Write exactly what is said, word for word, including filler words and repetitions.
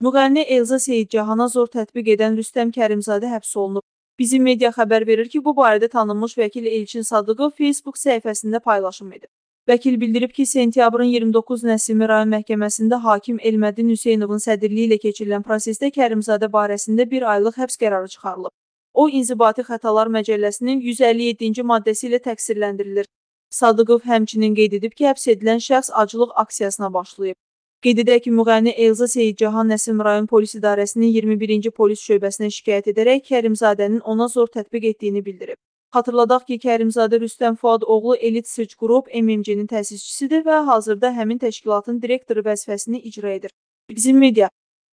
Müğənni Elza Seyidcahana zor tətbiq edən Rüstəm Kərimzadə həbs olunub. Bizim media xəbər verir ki, bu barədə tanınmış vəkil Elçin Sadıqov Facebook səhifəsində paylaşım edib. Vəkil bildirib ki, sentyabrın iyirmi doqquz Nəsimi rayon məhkəməsində hakim Elmədin Hüseynovun sədrliyi ilə keçirilən prosesdə Kərimzadə barəsində bir aylıq həbs qərarı çıxarılıb. O, İnzibati Xətalar Məcəlləsinin yüz əlli yeddinci maddəsi ilə təqsirləndirilir. Sadıqov həmçinin qeyd edib ki, həbs edilən şəxs aclıq aksiyasına başlayıb. Qeyd edək ki, müğənni Elza Seyidcahan Nəsim rayon polis idarəsinin iyirmi birinci polis şöbəsinə şikayət edərək Kərimzadənin ona zor tətbiq etdiyini bildirib. Xatırladaq ki, Kərimzadə Rüstəm Fuad oğlu Elite Search Group M M C-nin təsisçisidir və hazırda həmin təşkilatın direktoru vəzifəsini icra edir. Bizim media